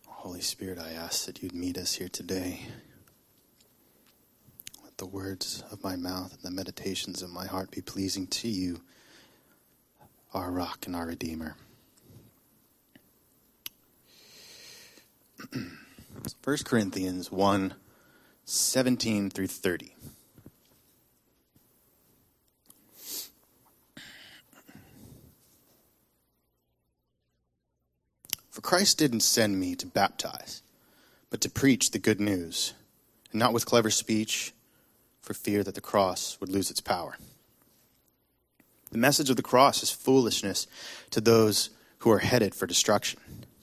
Holy Spirit, I ask that you'd meet us here today. Let the words of my mouth and the meditations of my heart be pleasing to you, our rock and our Redeemer. 1 Corinthians 1:17 through 30. For Christ didn't send me to baptize, but to preach the good news, and not with clever speech, for fear that the cross would lose its power. The message of the cross is foolishness to those who are headed for destruction.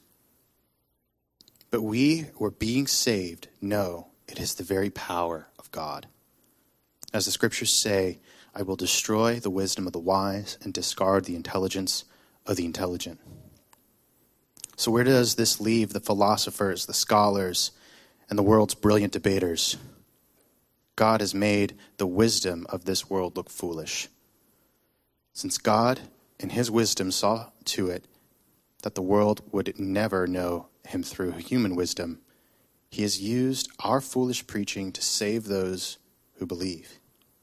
But we who are being saved know it is the very power of God. As the scriptures say, I will destroy the wisdom of the wise and discard the intelligence of the intelligent. So where does this leave the philosophers, the scholars, and the world's brilliant debaters? God has made the wisdom of this world look foolish. Since God, in his wisdom, saw to it that the world would never know him through human wisdom, he has used our foolish preaching to save those who believe.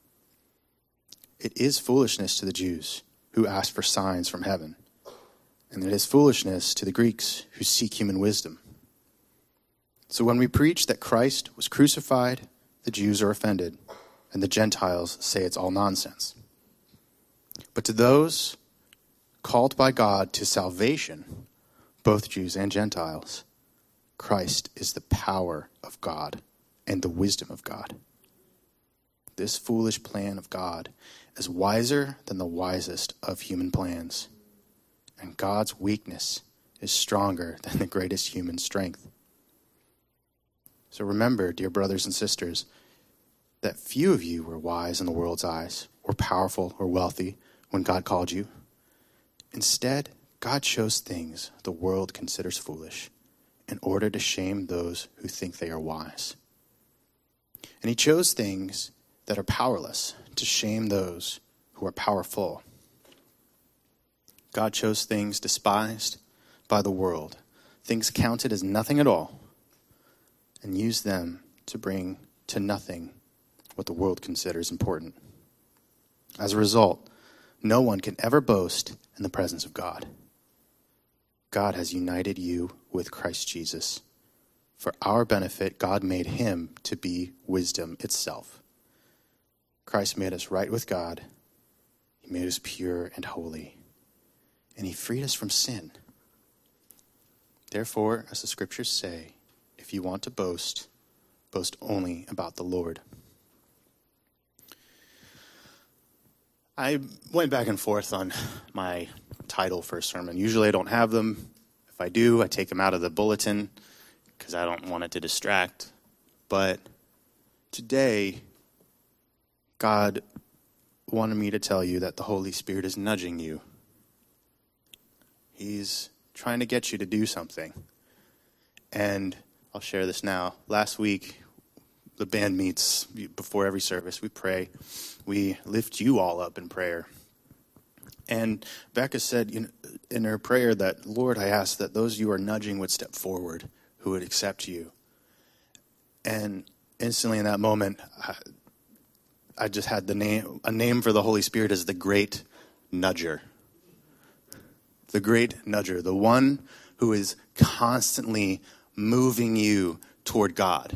It is foolishness to the Jews who ask for signs from heaven, and it is foolishness to the Greeks who seek human wisdom. So when we preach that Christ was crucified, the Jews are offended, and the Gentiles say it's all nonsense. But to those called by God to salvation, both Jews and Gentiles, Christ is the power of God and the wisdom of God. This foolish plan of God is wiser than the wisest of human plans, and God's weakness is stronger than the greatest human strength. So remember, dear brothers and sisters, that few of you were wise in the world's eyes, or powerful or wealthy when God called you. Instead, God chose things the world considers foolish in order to shame those who think they are wise. And he chose things that are powerless to shame those who are powerful. God chose things despised by the world, things counted as nothing at all, and used them to bring to nothing what the world considers important. As a result, no one can ever boast in the presence of God. God has united you with Christ Jesus. For our benefit, God made him to be wisdom itself. Christ made us right with God. He made us pure and holy. And he freed us from sin. Therefore, as the scriptures say, if you want to boast, boast only about the Lord. I went back and forth on my title for a sermon. Usually I don't have them. If I do, I take them out of the bulletin because I don't want it to distract. But today, God wanted me to tell you that the Holy Spirit is nudging you. He's trying to get you to do something. And I'll share this now. Last week, the band meets before every service. We pray. We lift you all up in prayer. And Becca said in her prayer that, Lord, I ask that those you are nudging would step forward, who would accept you. And instantly in that moment, I just had a name for the Holy Spirit as the Great Nudger. The Great Nudger, the one who is constantly moving you toward God.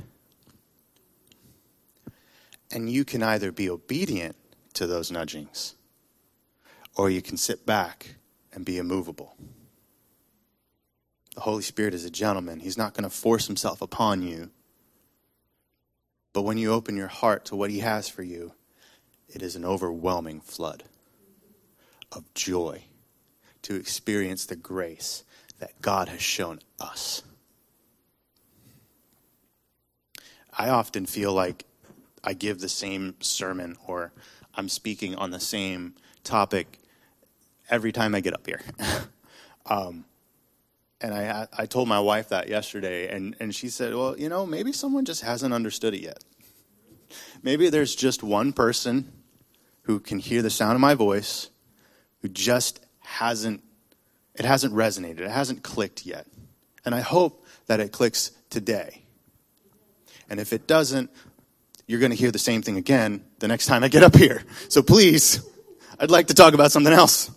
And you can either be obedient to those nudgings, or you can sit back and be immovable. The Holy Spirit is a gentleman. He's not going to force himself upon you. But when you open your heart to what he has for you, it is an overwhelming flood of joy to experience the grace that God has shown us. I often feel like I give the same sermon or I'm speaking on the same topic every time I get up here. And I told my wife that yesterday, and she said, well, maybe someone just hasn't understood it yet. Maybe there's just one person who can hear the sound of my voice who just hasn't resonated. It hasn't clicked yet. And I hope that it clicks today. And if it doesn't, you're going to hear the same thing again the next time I get up here. So please, I'd like to talk about something else.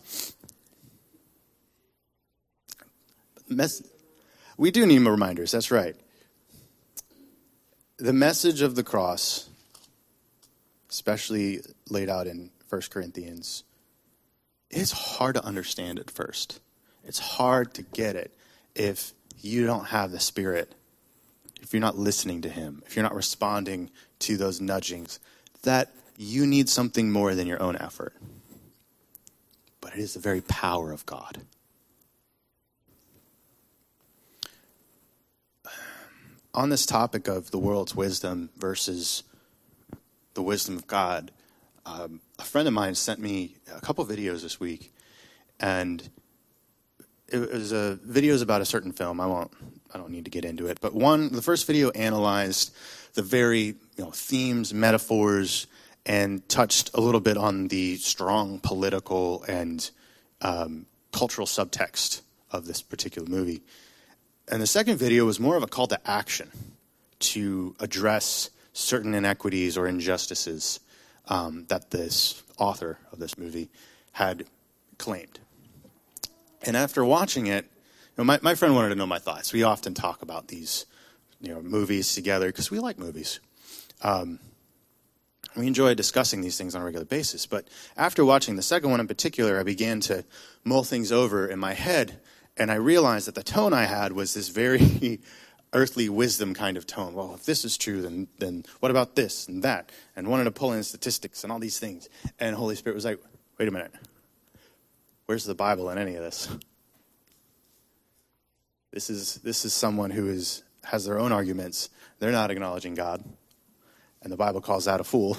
We do need more reminders, that's right. The message of the cross, especially laid out in 1 Corinthians, is hard to understand at first. It's hard to get it if you don't have the Spirit, if you're not listening to him, if you're not responding to those nudgings, that you need something more than your own effort. But it is the very power of God. On this topic of the world's wisdom versus the wisdom of God, a friend of mine sent me a couple videos this week, and it was videos about a certain film. I don't need to get into it, but the first video analyzed the very themes, metaphors, and touched a little bit on the strong political and cultural subtext of this particular movie. And the second video was more of a call to action to address certain inequities or injustices that this author of this movie had claimed. And after watching it, my friend wanted to know my thoughts. We often talk about these movies together because we like movies. We enjoy discussing these things on a regular basis. But after watching the second one in particular, I began to mull things over in my head, and I realized that the tone I had was this very earthly wisdom kind of tone. Well, if this is true, then what about this and that? And wanted to pull in statistics and all these things. And Holy Spirit was like, wait a minute. Where's the Bible in any of this? This is someone who has their own arguments. They're not acknowledging God. And the Bible calls that a fool.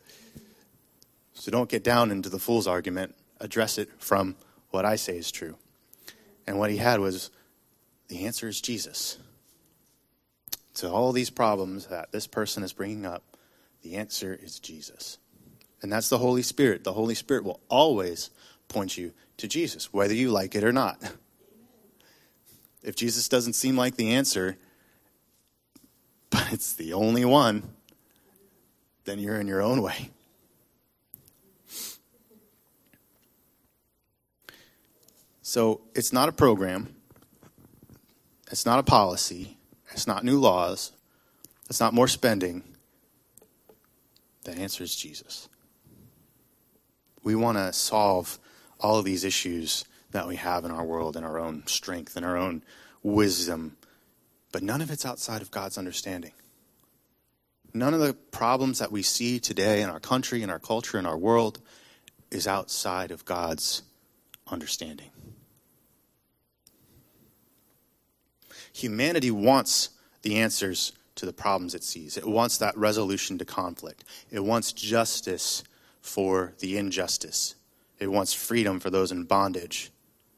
So don't get down into the fool's argument. Address it from what I say is true. And what he had was, the answer is Jesus. To all these problems that this person is bringing up, the answer is Jesus. And that's the Holy Spirit. The Holy Spirit will always point you to Jesus, whether you like it or not. If Jesus doesn't seem like the answer, but it's the only one, then you're in your own way. So it's not a program. It's not a policy. It's not new laws. It's not more spending. The answer is Jesus. We want to solve all of these issues that we have in our world in our own strength and our own wisdom, but none of it's outside of God's understanding. None of the problems that we see today in our country, in our culture, in our world is outside of God's understanding. Humanity wants the answers to the problems it sees. It wants that resolution to conflict. It wants justice for the injustice. It wants freedom for those in bondage.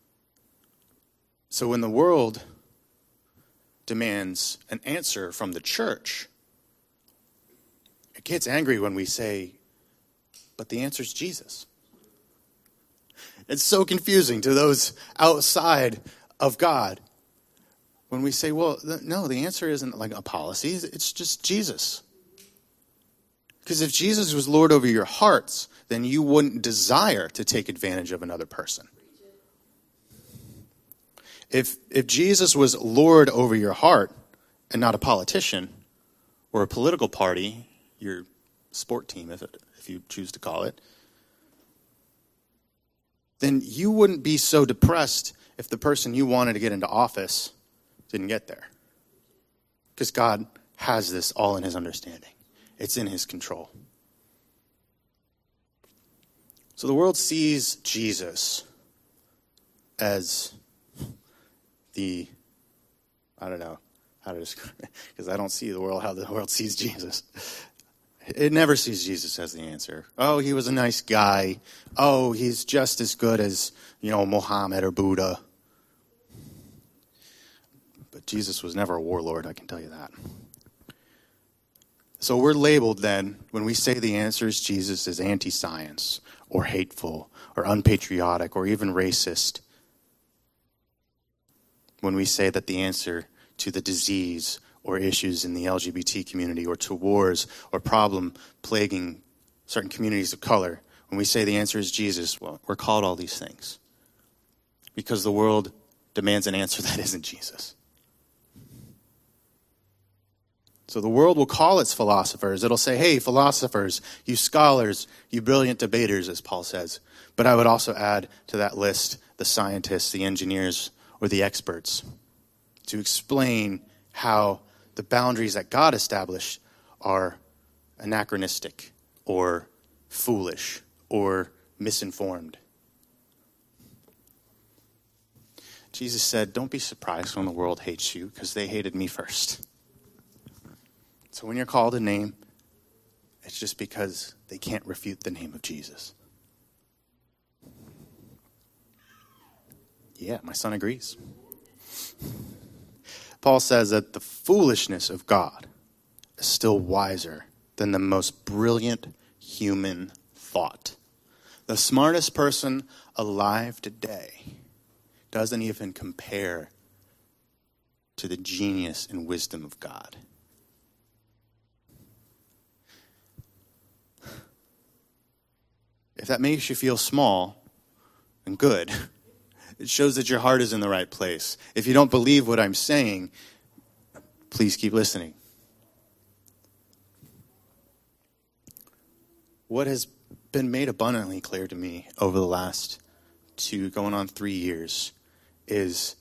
So when the world demands an answer from the church, it gets angry when we say, but the answer is Jesus. It's so confusing to those outside of God when we say, well, no, the answer isn't like a policy. It's just Jesus. Because if Jesus was Lord over your hearts, then you wouldn't desire to take advantage of another person. If Jesus was Lord over your heart and not a politician or a political party, your sport team, if you choose to call it, then you wouldn't be so depressed if the person you wanted to get into office didn't get there. Because God has this all in his understanding. It's in his control. So the world sees Jesus as I don't know how to describe it, because I don't see the world how the world sees Jesus. It never sees Jesus as the answer. Oh, he was a nice guy. Oh, he's just as good as, Muhammad or Buddha. But Jesus was never a warlord, I can tell you that. So we're labeled then, when we say the answer is Jesus, as anti-science or hateful or unpatriotic or even racist. when we say that the answer to the disease or issues in the LGBT community or to wars or problem plaguing certain communities of color, when we say the answer is Jesus, well, we're called all these things because the world demands an answer that isn't Jesus. So the world will call its philosophers. It'll say, hey, philosophers, you scholars, you brilliant debaters, as Paul says. But I would also add to that list the scientists, the engineers, or the experts to explain how the boundaries that God established are anachronistic or foolish or misinformed. Jesus said, don't be surprised when the world hates you because they hated me first. So when you're called a name, it's just because they can't refute the name of Jesus. Yeah, my son agrees. Paul says that the foolishness of God is still wiser than the most brilliant human thought. The smartest person alive today doesn't even compare to the genius and wisdom of God. If that makes you feel small and good, it shows that your heart is in the right place. If you don't believe what I'm saying, please keep listening. What has been made abundantly clear to me over the last 2, going on 3 years, is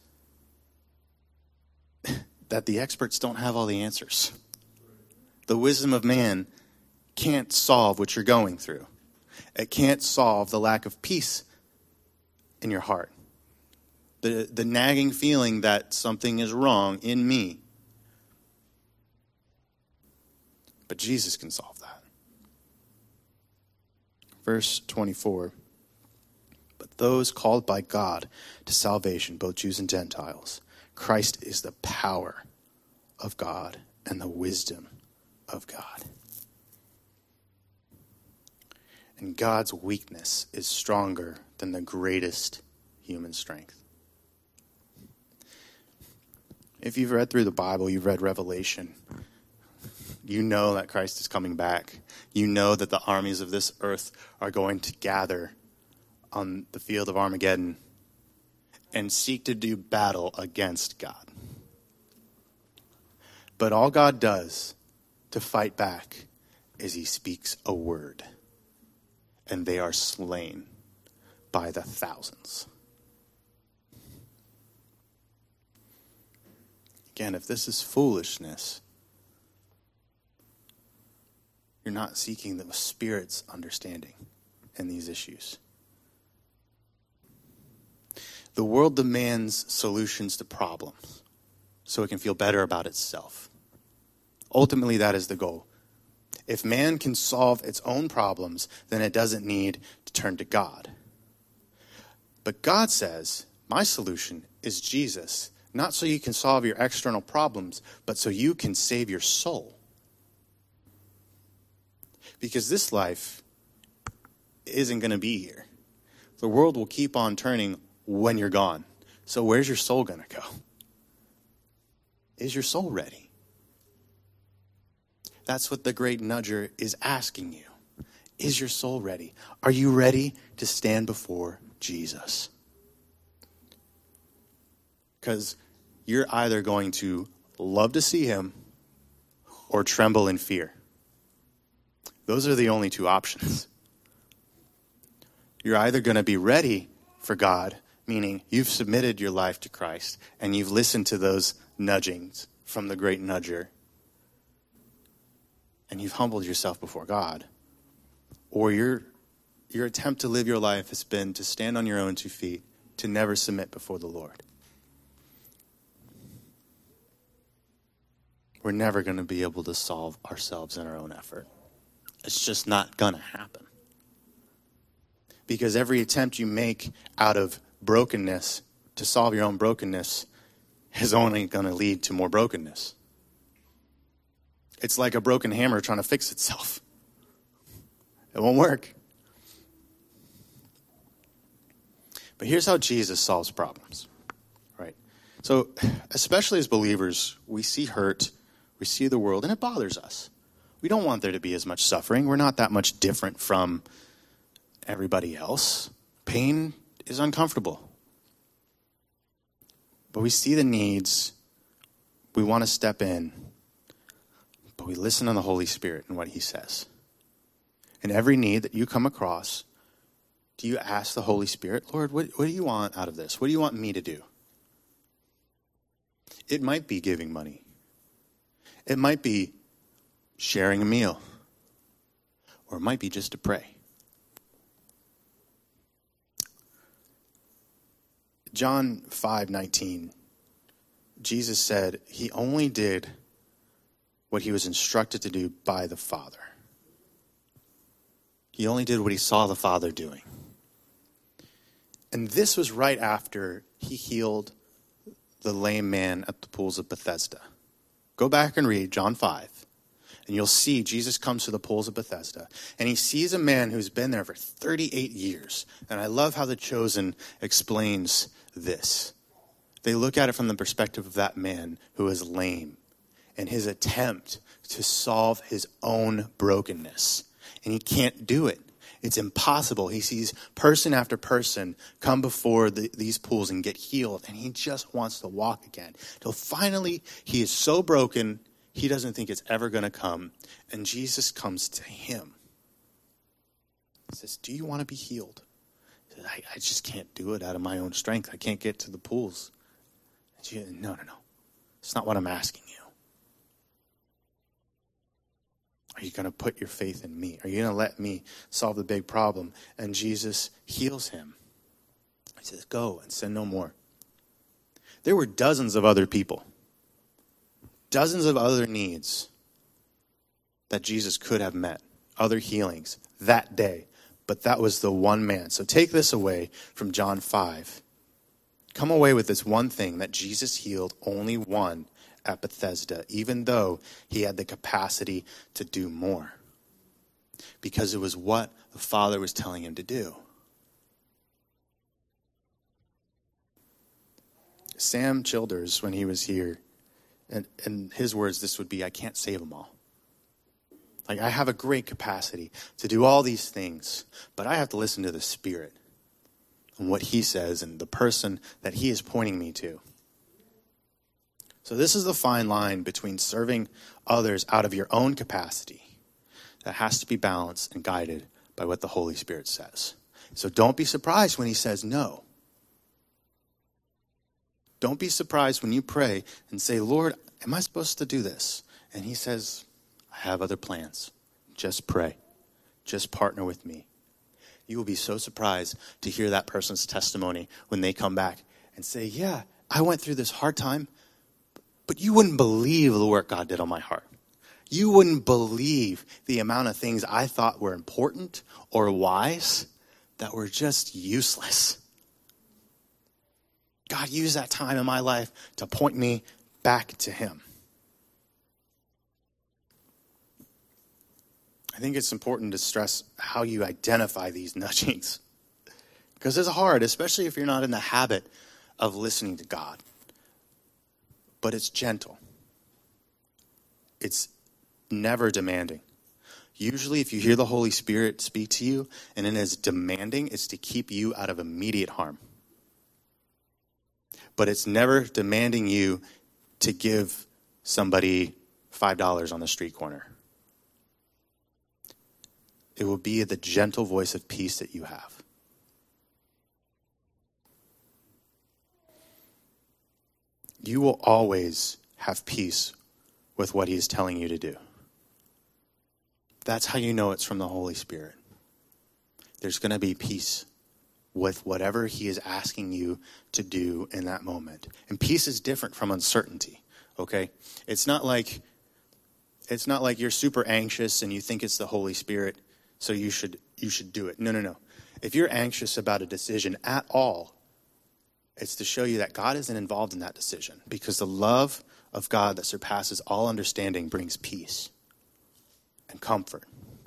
that the experts don't have all the answers. The wisdom of man can't solve what you're going through. It can't solve the lack of peace in your heart. The nagging feeling that something is wrong in me. But Jesus can solve that. Verse 24. But those called by God to salvation, both Jews and Gentiles, Christ is the power of God and the wisdom of God. And God's weakness is stronger than the greatest human strength. If you've read through the Bible, you've read Revelation, you know that Christ is coming back. You know that the armies of this earth are going to gather on the field of Armageddon and seek to do battle against God. But all God does to fight back is he speaks a word. And they are slain by the thousands. Again, if this is foolishness, you're not seeking the Spirit's understanding in these issues. The world demands solutions to problems so it can feel better about itself. Ultimately, that is the goal. If man can solve its own problems, then it doesn't need to turn to God. But God says, my solution is Jesus, not so you can solve your external problems, but so you can save your soul. Because this life isn't going to be here. The world will keep on turning when you're gone. So where's your soul going to go? Is your soul ready? That's what the great nudger is asking you. Is your soul ready? Are you ready to stand before Jesus? Because you're either going to love to see him or tremble in fear. Those are the only two options. You're either going to be ready for God, meaning you've submitted your life to Christ and you've listened to those nudgings from the great nudger, and you've humbled yourself before God, or your attempt to live your life has been to stand on your own 2 feet, to never submit before the Lord. We're never going to be able to solve ourselves in our own effort. It's just not going to happen. Because every attempt you make out of brokenness to solve your own brokenness is only going to lead to more brokenness. It's like a broken hammer trying to fix itself. It won't work. But here's how Jesus solves problems, right? So, especially as believers, we see hurt, we see the world, and it bothers us. We don't want there to be as much suffering. We're not that much different from everybody else. Pain is uncomfortable. But we see the needs. We want to step in. But we listen to the Holy Spirit and what he says. In every need that you come across, do you ask the Holy Spirit, Lord, what do you want out of this? What do you want me to do? It might be giving money. It might be sharing a meal. Or it might be just to pray. John 5:19, Jesus said he only did what he was instructed to do by the Father. He only did what he saw the Father doing. And this was right after he healed the lame man at the pools of Bethesda. Go back and read John 5, and you'll see Jesus comes to the pools of Bethesda, and he sees a man who's been there for 38 years. And I love how The Chosen explains this. They look at it from the perspective of that man who is lame and his attempt to solve his own brokenness. And he can't do it. It's impossible. He sees person after person come before these pools and get healed, and he just wants to walk again. Till finally, he is so broken, he doesn't think it's ever going to come. And Jesus comes to him. He says, do you want to be healed? He says, I just can't do it out of my own strength. I can't get to the pools. And Jesus, no. It's not what I'm asking you. Are you going to put your faith in me? Are you going to let me solve the big problem? And Jesus heals him. He says, go and sin no more. There were dozens of other people, dozens of other needs that Jesus could have met, other healings that day. But that was the one man. So take this away from John 5. Come away with this one thing, that Jesus healed only one at Bethesda, even though he had the capacity to do more. Because it was what the Father was telling him to do. Sam Childers, when he was here, and his words, this would be, I can't save them all. Like, I have a great capacity to do all these things, but I have to listen to the Spirit and what he says and the person that he is pointing me to. So this is the fine line between serving others out of your own capacity that has to be balanced and guided by what the Holy Spirit says. So don't be surprised when he says no. Don't be surprised when you pray and say, Lord, am I supposed to do this? And he says, I have other plans. Just pray. Just partner with me. You will be so surprised to hear that person's testimony when they come back and say, yeah, I went through this hard time, but you wouldn't believe the work God did on my heart. You wouldn't believe the amount of things I thought were important or wise that were just useless. God used that time in my life to point me back to him. I think it's important to stress how you identify these nudgings. Because it's hard, especially if you're not in the habit of listening to God. But it's gentle. It's never demanding. Usually if you hear the Holy Spirit speak to you and it is demanding, it's to keep you out of immediate harm. But it's never demanding you to give somebody $5 on the street corner. It will be the gentle voice of peace that you have. You will always have peace with what he's telling you to do. That's how you know it's from the Holy Spirit. There's going to be peace with whatever he is asking you to do in that moment. And peace is different from uncertainty, okay? It's not like you're super anxious and you think it's the Holy Spirit, so you should do it. No. If you're anxious about a decision at all, it's to show you that God isn't involved in that decision, because the love of God that surpasses all understanding brings peace and comfort.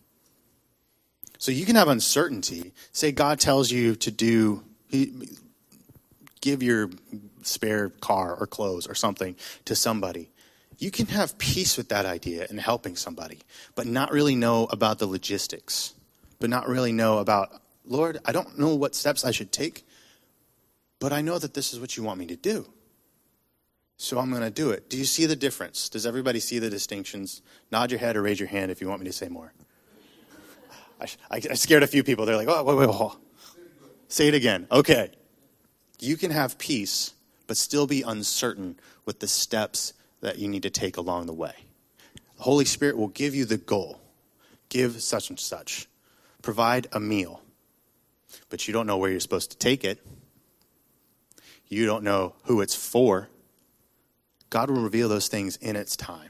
So you can have uncertainty. Say God tells you to give your spare car or clothes or something to somebody. You can have peace with that idea in helping somebody, but not really know about the logistics, but not really know about, Lord, I don't know what steps I should take, but I know that this is what you want me to do. So I'm going to do it. Do you see the difference? Does everybody see the distinctions? Nod your head or raise your hand if you want me to say more. I scared a few people. They're like, oh, wait. Say it again. Okay. You can have peace, but still be uncertain with the steps that you need to take along the way. The Holy Spirit will give you the goal. Give such and such. Provide a meal. But you don't know where you're supposed to take it. You don't know who it's for. God will reveal those things in its time.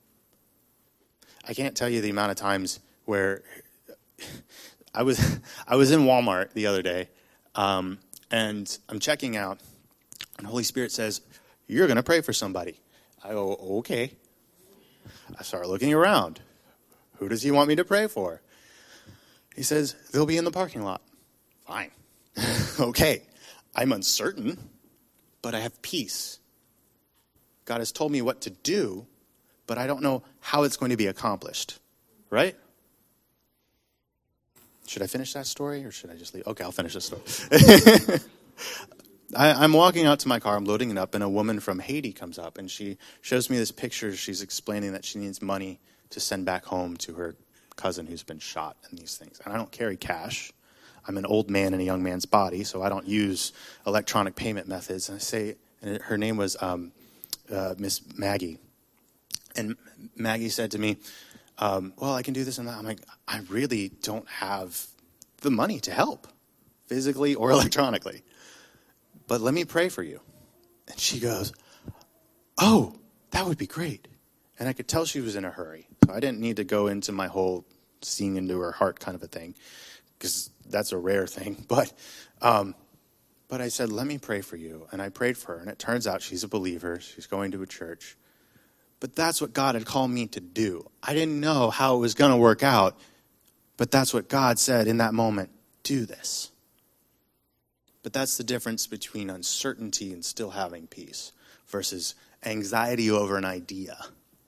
I can't tell you the amount of times where I was in Walmart the other day, and I'm checking out, and the Holy Spirit says, you're going to pray for somebody. I go, okay. I start looking around. Who does he want me to pray for? He says, they'll be in the parking lot. Fine. Okay. I'm uncertain, but I have peace. God has told me what to do, but I don't know how it's going to be accomplished. Right? Should I finish that story or should I just leave? Okay, I'll finish this story. I'm walking out to my car, I'm loading it up, and a woman from Haiti comes up, and she shows me this picture. She's explaining that she needs money to send back home to her cousin who's been shot and these things. And I don't carry cash. I'm an old man in a young man's body, so I don't use electronic payment methods. And I say, and her name was Miss Maggie. And Maggie said to me, well, I can do this and that. I'm like, I really don't have the money to help, physically or electronically. But let me pray for you. And she goes, oh, that would be great. And I could tell she was in a hurry. So I didn't need to go into my whole seeing into her heart kind of a thing, because that's a rare thing. But I said, let me pray for you. And I prayed for her. And it turns out she's a believer. She's going to a church. But that's what God had called me to do. I didn't know how it was going to work out. But that's what God said in that moment. Do this. But that's the difference between uncertainty and still having peace versus anxiety over an idea.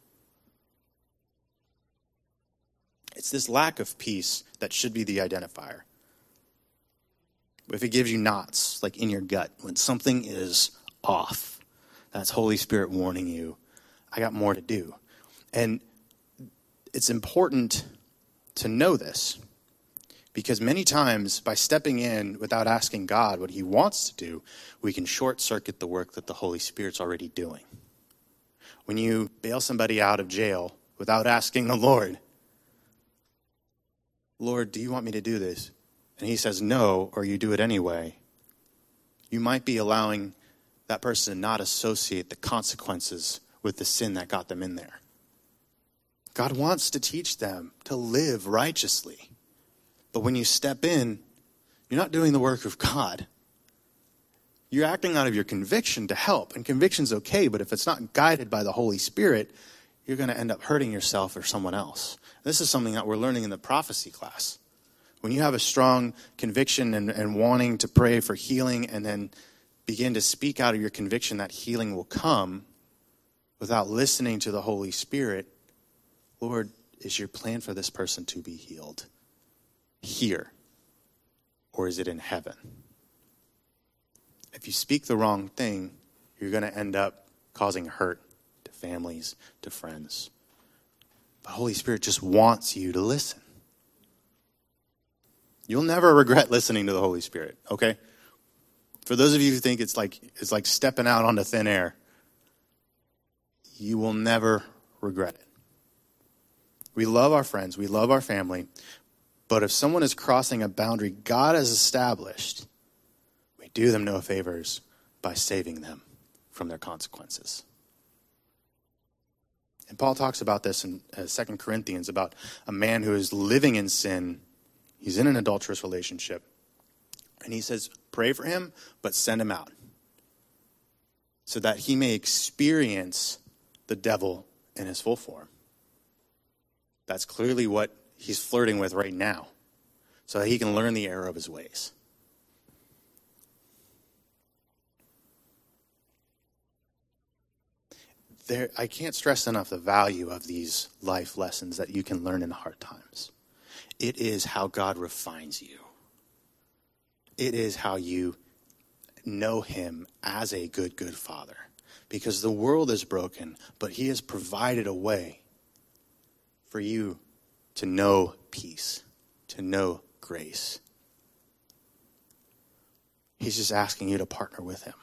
It's this lack of peace that should be the identifier. If it gives you knots, like in your gut, when something is off, that's Holy Spirit warning you, I got more to do. And it's important to know this, because many times by stepping in without asking God what he wants to do, we can short circuit the work that the Holy Spirit's already doing. When you bail somebody out of jail without asking the Lord, Lord, do you want me to do this? And he says no, or you do it anyway, you might be allowing that person to not associate the consequences with the sin that got them in there. God wants to teach them to live righteously. But when you step in, you're not doing the work of God. You're acting out of your conviction to help. And conviction's okay, but if it's not guided by the Holy Spirit, you're going to end up hurting yourself or someone else. This is something that we're learning in the prophecy class. When you have a strong conviction and wanting to pray for healing and then begin to speak out of your conviction that healing will come without listening to the Holy Spirit, Lord, is your plan for this person to be healed here, or is it in heaven? If you speak the wrong thing, you're going to end up causing hurt to families, to friends. The Holy Spirit just wants you to listen. You'll never regret listening to the Holy Spirit, okay? For those of you who think it's like stepping out onto thin air, you will never regret it. We love our friends, we love our family, but if someone is crossing a boundary God has established, we do them no favors by saving them from their consequences. And Paul talks about this in 2 Corinthians, about a man who is living in sin. He's in an adulterous relationship. And he says, pray for him, but send him out, so that he may experience the devil in his full form. That's clearly what he's flirting with right now, so that he can learn the error of his ways. I can't stress enough the value of these life lessons that you can learn in hard times. It is how God refines you. It is how you know him as a good, good father. Because the world is broken, but he has provided a way for you to know peace, to know grace. He's just asking you to partner with him.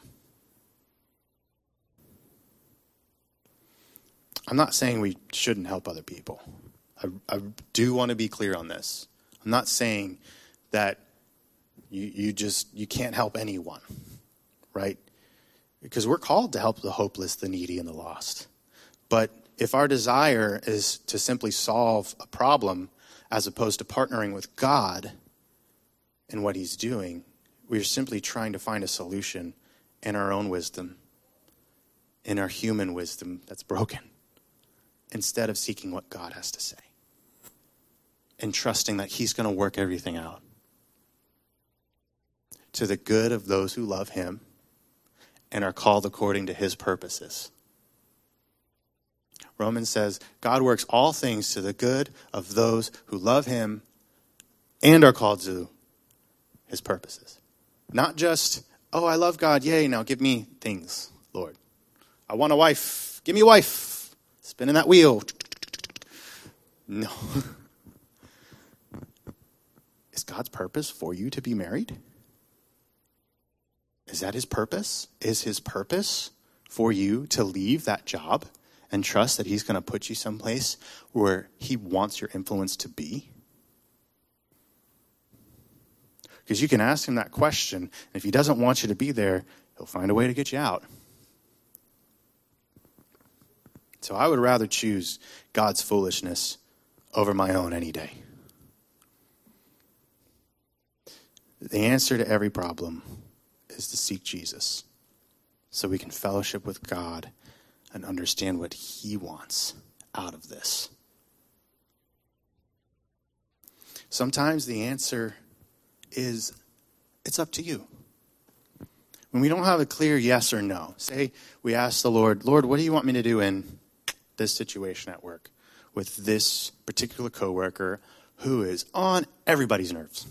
I'm not saying we shouldn't help other people. I do want to be clear on this. I'm not saying that you can't help anyone, right? Because we're called to help the hopeless, the needy, and the lost. But if our desire is to simply solve a problem as opposed to partnering with God in what he's doing, we're simply trying to find a solution in our own wisdom, in our human wisdom that's broken, instead of seeking what God has to say and trusting that he's going to work everything out to the good of those who love him and are called according to his purposes. Romans says, God works all things to the good of those who love him and are called to his purposes. Not just, oh, I love God, yay, now give me things, Lord. I want a wife, give me a wife. Spinning that wheel. No. Is God's purpose for you to be married? Is that his purpose? Is his purpose for you to leave that job and trust that he's going to put you someplace where he wants your influence to be? Because you can ask him that question, and if he doesn't want you to be there, he'll find a way to get you out. So I would rather choose God's foolishness over my own any day. The answer to every problem is to seek Jesus so we can fellowship with God and understand what he wants out of this. Sometimes the answer is, it's up to you. When we don't have a clear yes or no, say we ask the Lord, what do you want me to do in this situation at work with this particular coworker who is on everybody's nerves?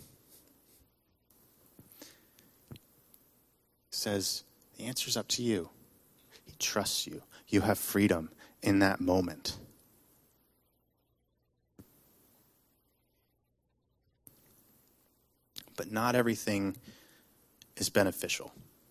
Says, the answer's up to you. He trusts you. You have freedom in that moment. But not everything is beneficial.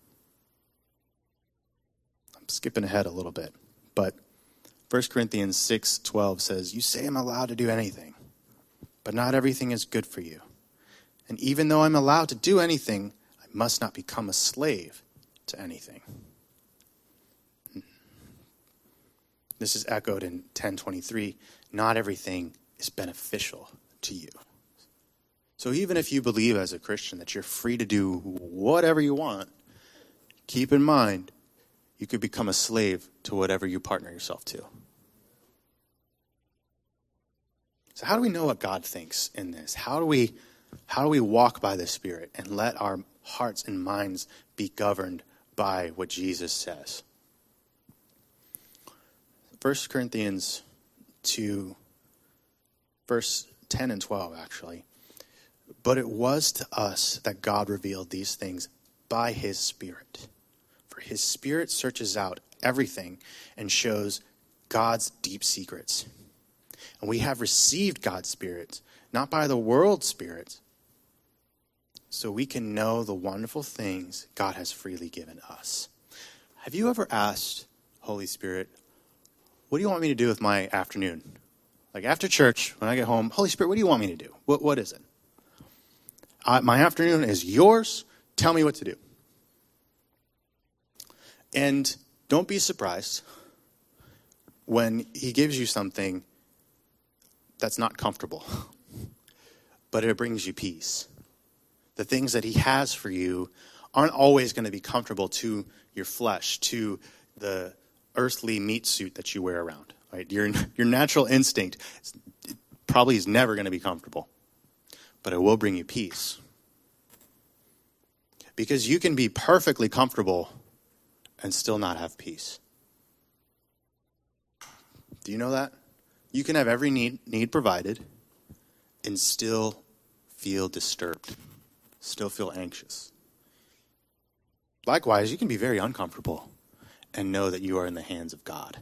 I'm skipping ahead a little bit, but 1 Corinthians 6:12 says, you say I'm allowed to do anything, but not everything is good for you. And even though I'm allowed to do anything, I must not become a slave to anything. This is echoed in 10:23. Not everything is beneficial to you. So even if you believe as a Christian that you're free to do whatever you want, keep in mind, you could become a slave to whatever you partner yourself to. So how do we know what God thinks in this? How do we walk by the Spirit and let our hearts and minds be governed by what Jesus says? 1 Corinthians 2, verse 10 and 12, actually. But it was to us that God revealed these things by his Spirit. For his Spirit searches out everything and shows God's deep secrets. And we have received God's Spirit, not by the world's spirit, so we can know the wonderful things God has freely given us. Have you ever asked Holy Spirit, what do you want me to do with my afternoon? Like after church, when I get home, Holy Spirit, what do you want me to do? What is it? My afternoon is yours. Tell me what to do. And don't be surprised when he gives you something that's not comfortable, but it brings you peace. The things that he has for you aren't always going to be comfortable to your flesh, to the earthly meat suit that you wear around. Right? Your natural instinct probably is never going to be comfortable, but it will bring you peace. Because you can be perfectly comfortable and still not have peace. Do you know that? You can have every need provided and still feel disturbed, still feel anxious. Likewise, you can be very uncomfortable and know that you are in the hands of God.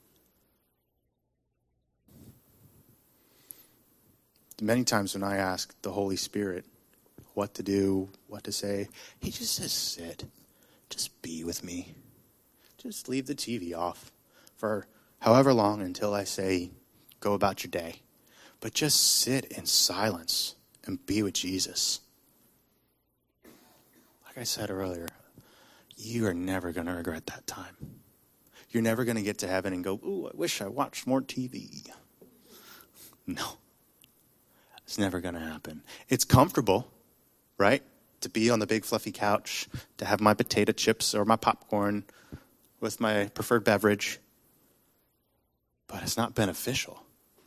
Many times when I ask the Holy Spirit what to do, what to say, he just says, sit. Just be with me. Just leave the TV off for however long until I say, go about your day. But just sit in silence and be with Jesus. Like I said earlier, you are never going to regret that time. You're never going to get to heaven and go, ooh, I wish I watched more TV. No. It's never going to happen. It's comfortable, right? To be on the big fluffy couch, to have my potato chips or my popcorn with my preferred beverage. But it's not beneficial.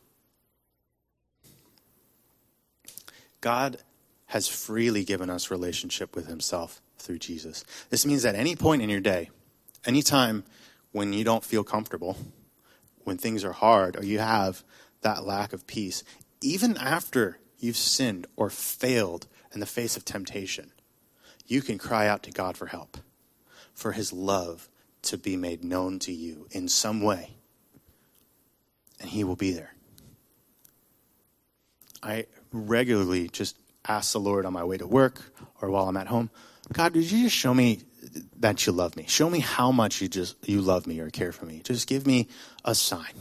God has freely given us relationship with himself through Jesus. This means at any point in your day, any time when you don't feel comfortable, when things are hard, or you have that lack of peace, even after you've sinned or failed in the face of temptation, you can cry out to God for help, for his love to be made known to you in some way, and he will be there. I regularly just ask the Lord on my way to work or while I'm at home, God, would you just show me that you love me? Show me how much you love me or care for me. Just give me a sign.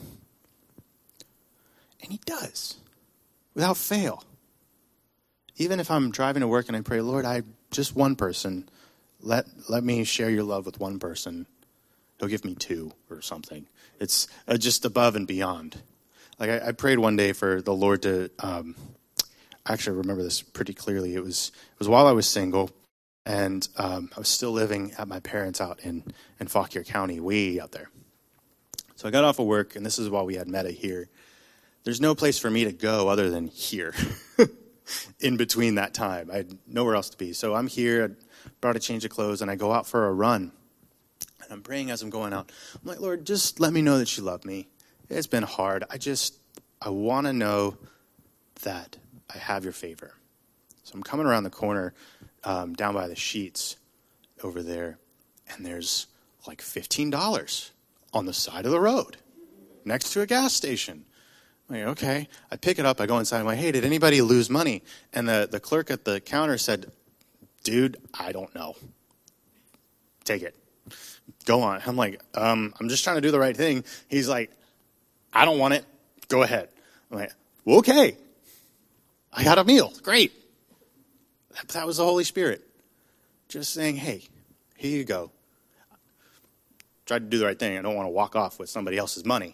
And he does, without fail. Even if I'm driving to work and I pray, Lord, just one person, let me share your love with one person. He'll give me two or something. It's just above and beyond. Like I prayed one day for the Lord to, actually I remember this pretty clearly. It was while I was single, and I was still living at my parents' out in Fauquier County, way out there. So I got off of work, and this is while we had Meta here. There's no place for me to go other than here in between that time. I had nowhere else to be. So I'm here, I brought a change of clothes, and I go out for a run. And I'm praying as I'm going out. I'm like, Lord, just let me know that you love me. It's been hard. I want to know that I have your favor. So I'm coming around the corner down by the sheets over there, and there's like $15 on the side of the road next to a gas station. I'm like, okay. I pick it up. I go inside. I'm like, hey, did anybody lose money? And the clerk at the counter said, dude, I don't know. Take it. Go on. I'm like, I'm just trying to do the right thing. He's like, I don't want it. Go ahead. I'm like, well, okay. I got a meal. Great. That was the Holy Spirit. Just saying, hey, here you go. Tried to do the right thing. I don't want to walk off with somebody else's money.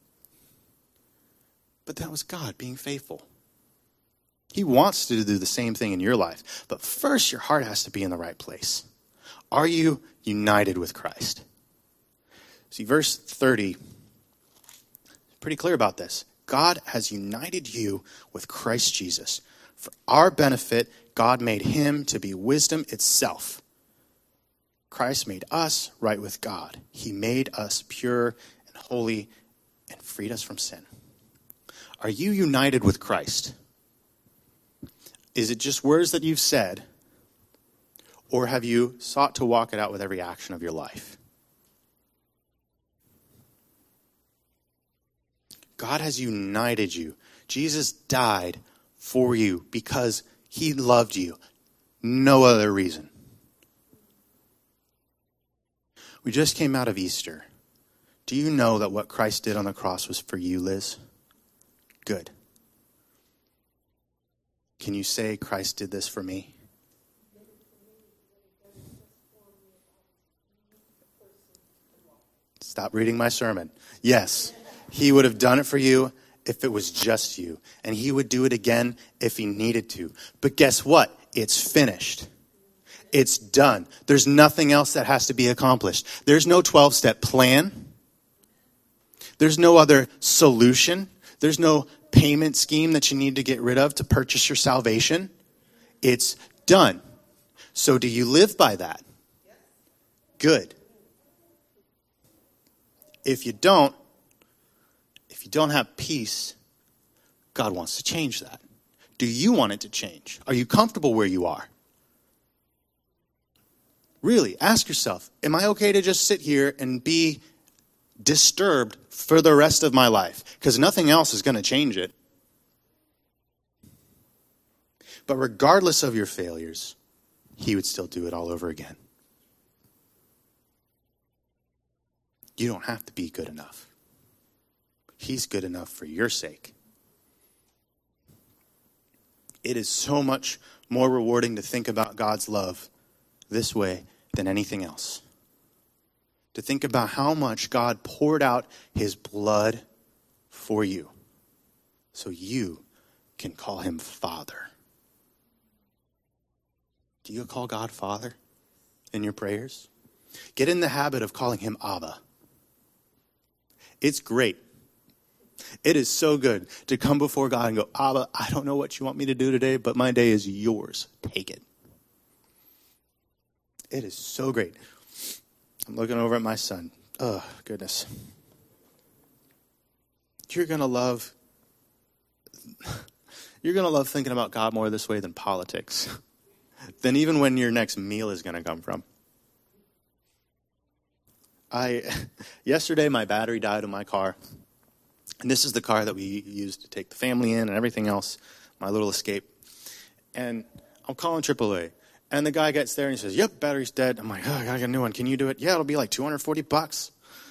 But that was God being faithful. He wants to do the same thing in your life. But first, your heart has to be in the right place. Are you united with Christ? See, verse 30 is pretty clear about this. God has united you with Christ Jesus. For our benefit, God made him to be wisdom itself. Christ made us right with God. He made us pure and holy and freed us from sin. Are you united with Christ? Is it just words that you've said? Or have you sought to walk it out with every action of your life? God has united you. Jesus died for you because he loved you. No other reason. We just came out of Easter. Do you know that what Christ did on the cross was for you, Liz? Good. Can you say Christ did this for me? Stop reading my sermon. Yes, he would have done it for you if it was just you. And he would do it again if he needed to. But guess what? It's finished. It's done. There's nothing else that has to be accomplished. There's no 12-step plan. There's no other solution. There's no payment scheme that you need to get rid of to purchase your salvation. It's done. So do you live by that? Good. If you if you don't have peace, God wants to change that. Do you want it to change? Are you comfortable where you are? Really, ask yourself, am I okay to just sit here and be disturbed for the rest of my life? Because nothing else is going to change it. But regardless of your failures, he would still do it all over again. You don't have to be good enough. He's good enough for your sake. It is so much more rewarding to think about God's love this way than anything else. To think about how much God poured out his blood for you so you can call him Father. Do you call God Father in your prayers? Get in the habit of calling him Abba. It's great. It is so good to come before God and go, Abba, I don't know what you want me to do today, but my day is yours. Take it. It is so great. I'm looking over at my son. Oh, goodness. You're going to love thinking about God more this way than politics. Than even when your next meal is going to come from. Yesterday, my battery died in my car. And this is the car that we used to take the family in and everything else, my little Escape. And I'm calling AAA. And the guy gets there and he says, yep, battery's dead. I'm like, oh, I gotta get a new one. Can you do it? Yeah, it'll be like $240.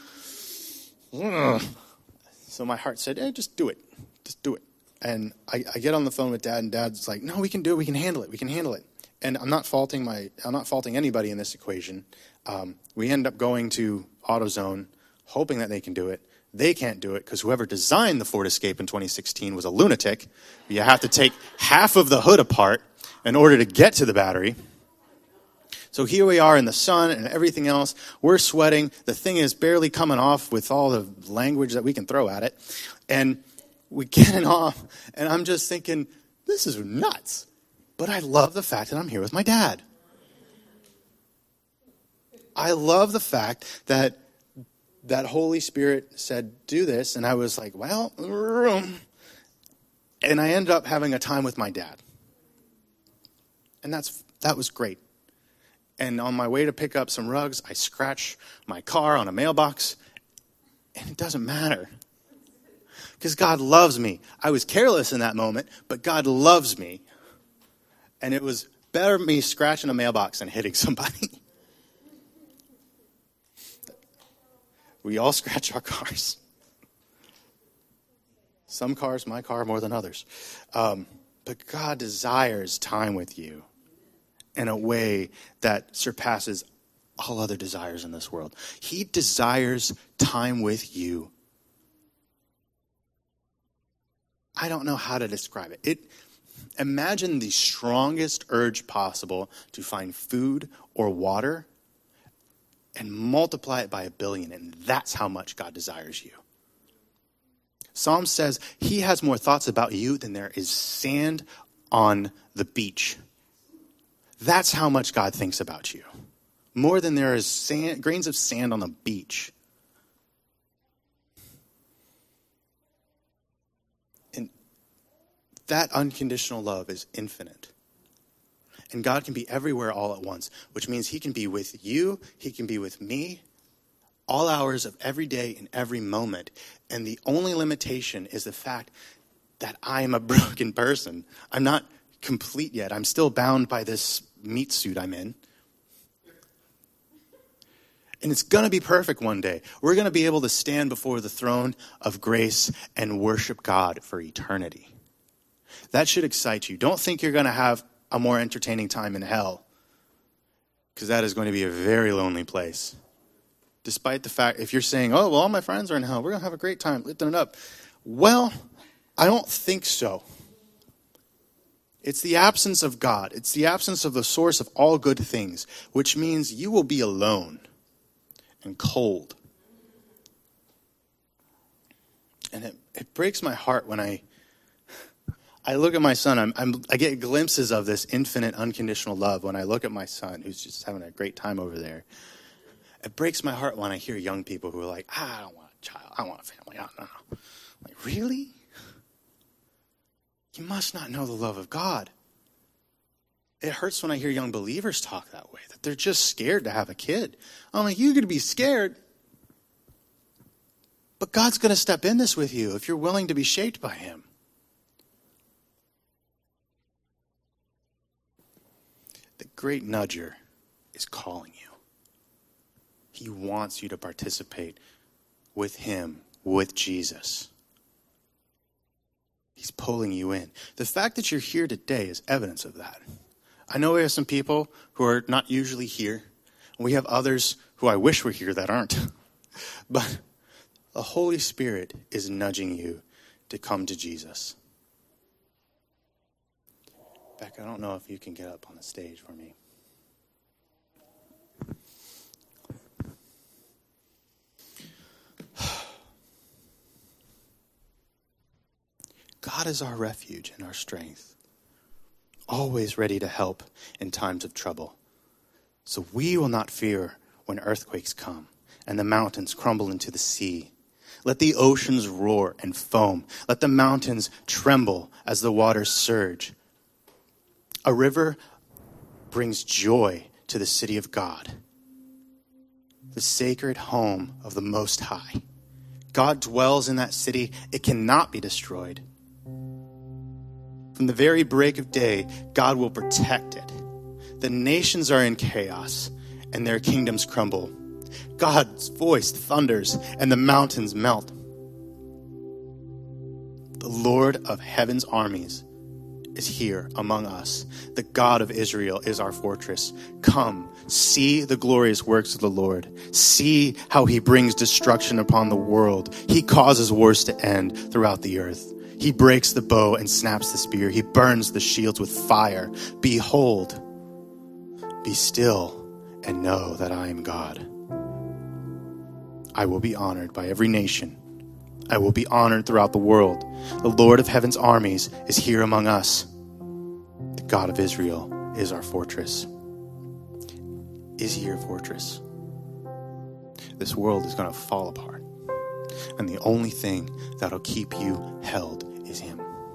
So my heart said, hey, just do it. Just do it. And I get on the phone with Dad, and Dad's like, no, we can do it. We can handle it. We can handle it. And I'm not faulting anybody in this equation. We end up going to AutoZone, hoping that they can do it. They can't do it because whoever designed the Ford Escape in 2016 was a lunatic. You have to take half of the hood apart in order to get to the battery. So here we are in the sun and everything else. We're sweating. The thing is barely coming off with all the language that we can throw at it. And we get it off, and I'm just thinking, this is nuts. But I love the fact that I'm here with my dad. I love the fact that Holy Spirit said, do this. And I was like, well, and I ended up having a time with my dad. And that was great. And on my way to pick up some rugs, I scratch my car on a mailbox. And it doesn't matter. Because God loves me. I was careless in that moment, but God loves me. And it was better me scratching a mailbox than hitting somebody. We all scratch our cars. Some cars, my car, more than others. But God desires time with you in a way that surpasses all other desires in this world. He desires time with you. I don't know how to describe it. Imagine the strongest urge possible to find food or water and multiply it by 1 billion, and that's how much God desires you. Psalm says he has more thoughts about you than there is sand on the beach. That's how much God thinks about you. More than there is grains of sand on the beach. And that unconditional love is infinite. And God can be everywhere all at once, which means he can be with you, he can be with me, all hours of every day and every moment. And the only limitation is the fact that I am a broken person. I'm not complete yet. I'm still bound by this meat suit I'm in. And it's going to be perfect one day. We're going to be able to stand before the throne of grace and worship God for eternity. That should excite you. Don't think you're going to have a more entertaining time in hell, because that is going to be a very lonely place. Despite the fact, if you're saying, oh, well, all my friends are in hell, we're going to have a great time lifting it up. Well, I don't think so. It's the absence of God. It's the absence of the source of all good things, which means you will be alone and cold. And it breaks my heart when I look at my son. I get glimpses of this infinite, unconditional love when I look at my son, who's just having a great time over there. It breaks my heart when I hear young people who are like, I don't want a child. I want a family. No. Like, really? You must not know the love of God. It hurts when I hear young believers talk that way, that they're just scared to have a kid. I'm like, you're going to be scared. But God's going to step in this with you if you're willing to be shaped by him. The great nudger is calling you. He wants you to participate with him, with Jesus. He's pulling you in. The fact that you're here today is evidence of that. I know we have some people who are not usually here. We have others who I wish were here that aren't. But the Holy Spirit is nudging you to come to Jesus. Beck, I don't know if you can get up on the stage for me. God is our refuge and our strength, always ready to help in times of trouble. So we will not fear when earthquakes come and the mountains crumble into the sea. Let the oceans roar and foam. Let the mountains tremble as the waters surge. A river brings joy to the city of God, the sacred home of the Most High. God dwells in that city. It cannot be destroyed. From the very break of day, God will protect it. The nations are in chaos, and their kingdoms crumble. God's voice thunders, and the mountains melt. The Lord of heaven's armies is here among us. The God of Israel is our fortress. Come, see the glorious works of the Lord. See how he brings destruction upon the world. He causes wars to end throughout the earth. He breaks the bow and snaps the spear. He burns the shields with fire. Behold, be still and know that I am God. I will be honored by every nation. I will be honored throughout the world. The Lord of heaven's armies is here among us. The God of Israel is our fortress. Is he your fortress? This world is going to fall apart. And the only thing that'll keep you held is him.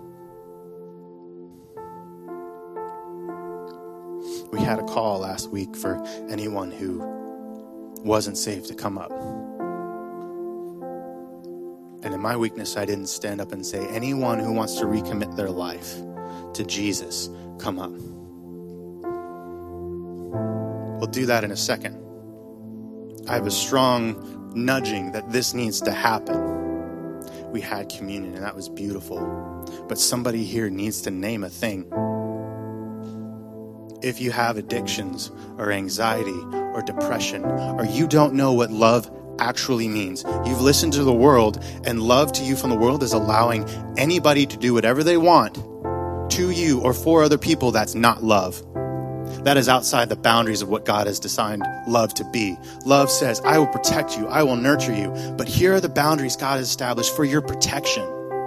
We had a call last week for anyone who wasn't saved to come up. And in my weakness, I didn't stand up and say, anyone who wants to recommit their life to Jesus, come up. We'll do that in a second. I have a strong nudging that this needs to happen. We had communion, and that was beautiful. But somebody here needs to name a thing. If you have addictions or anxiety or depression, or you don't know what love actually means, you've listened to the world, and love to you from the world is allowing anybody to do whatever they want to you or for other people. That's not love. That is outside the boundaries of what God has designed love to be. Love says, I will protect you, I will nurture you, but here are the boundaries God has established for your protection.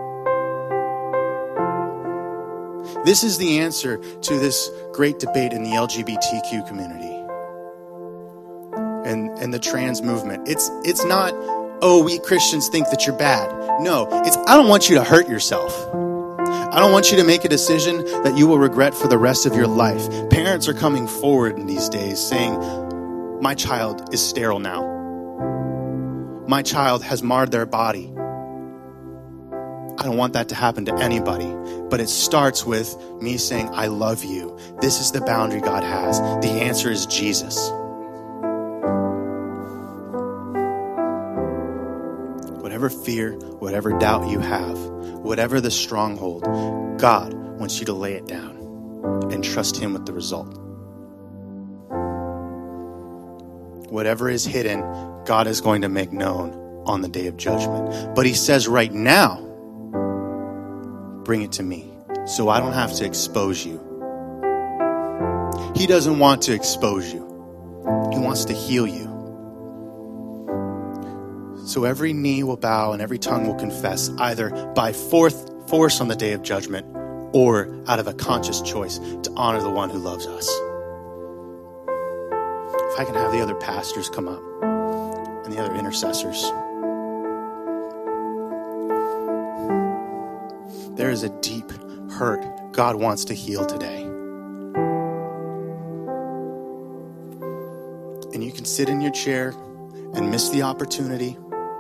This is the answer to this great debate in the LGBTQ community and the trans movement. It's not, oh, we Christians think that you're bad. No, it's, I don't want you to hurt yourself. I don't want you to make a decision that you will regret for the rest of your life. Parents are coming forward in these days saying, my child is sterile now. My child has marred their body. I don't want that to happen to anybody. But it starts with me saying, I love you. This is the boundary God has. The answer is Jesus. Whatever fear, whatever doubt you have, whatever the stronghold, God wants you to lay it down and trust him with the result. Whatever is hidden, God is going to make known on the day of judgment. But he says right now, bring it to me so I don't have to expose you. He doesn't want to expose you. He wants to heal you. So every knee will bow and every tongue will confess, either by force on the day of judgment or out of a conscious choice to honor the one who loves us. If I can have the other pastors come up and the other intercessors. there is a deep hurt God wants to heal today. And you can sit in your chair and miss the opportunity.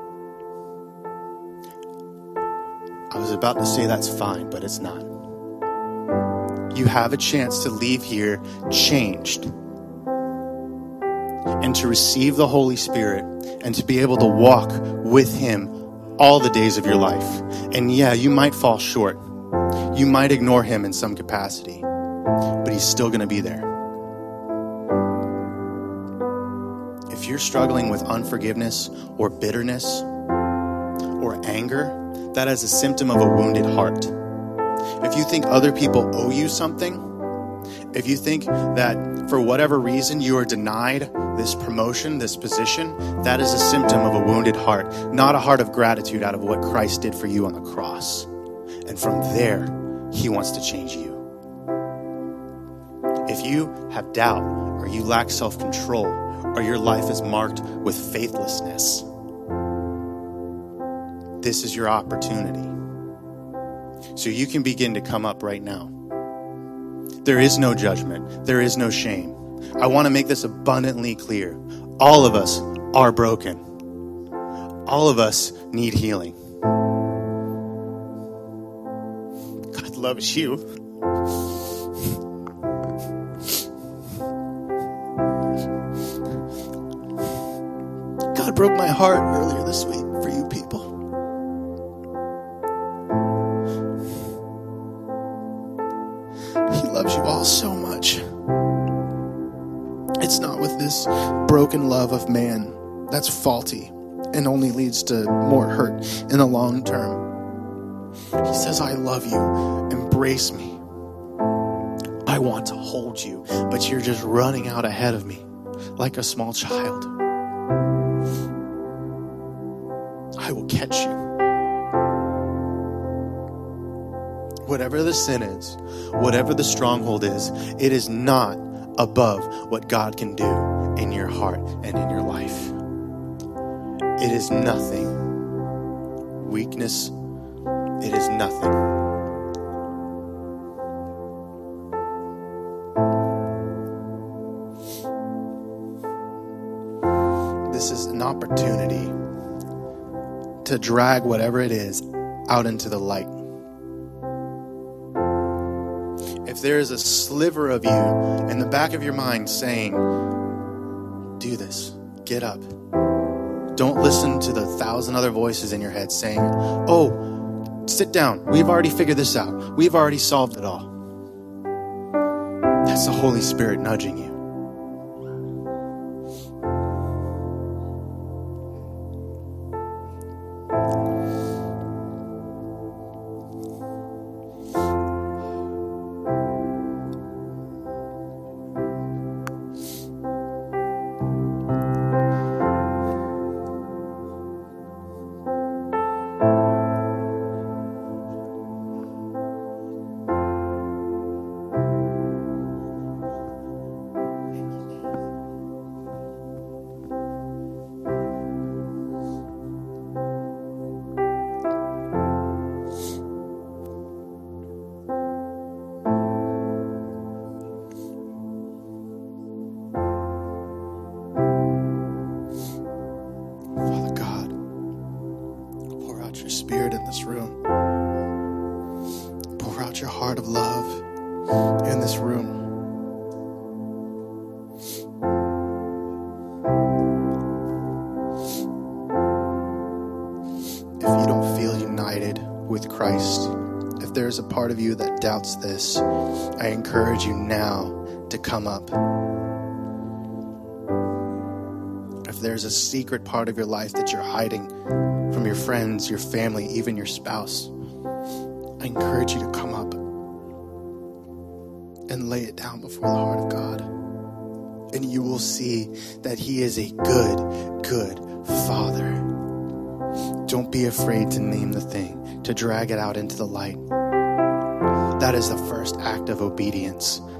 I was about to say that's fine, but it's not. You have a chance to leave here changed and to receive the Holy Spirit and to be able to walk with Him all the days of your life. And yeah, you might fall short. You might ignore Him in some capacity, but He's still going to be there. If you're struggling with unforgiveness or bitterness or anger, that is a symptom of a wounded heart. If you think other people owe you something, if you think that for whatever reason you are denied this promotion, this position, that is a symptom of a wounded heart, not a heart of gratitude out of what Christ did for you on the cross. And from there, He wants to change you. If you have doubt or you lack self-control or your life is marked with faithlessness, this is your opportunity. So you can begin to come up right now. There is no judgment. There is no shame. I want to make this abundantly clear. All of us are broken. All of us need healing. God loves you. God broke my heart earlier this week for you people. He loves you all so much. It's not with this broken love of man that's faulty and only leads to more hurt in the long term. He says, I love you. Embrace me. I want to hold you, but you're just running out ahead of me like a small child. I will catch you. Whatever the sin is, whatever the stronghold is, it is not above what God can do in your heart and in your life. It is nothing. Weakness, it is nothing. This is an opportunity to drag whatever it is out into the light. If there is a sliver of you in the back of your mind saying, do this, get up. Don't listen to the 1,000 other voices in your head saying, oh, sit down. We've already figured this out. We've already solved it all. That's the Holy Spirit nudging you. Spirit in this room. Pour out your heart of love in this room. If you don't feel united with Christ, if there's a part of you that doubts this, I encourage you now to come up. If there's a secret part of your life that you're hiding from your friends, your family, even your spouse, I encourage you to come up and lay it down before the heart of God. And you will see that He is a good, good Father. Don't be afraid to name the thing, to drag it out into the light. That is the first act of obedience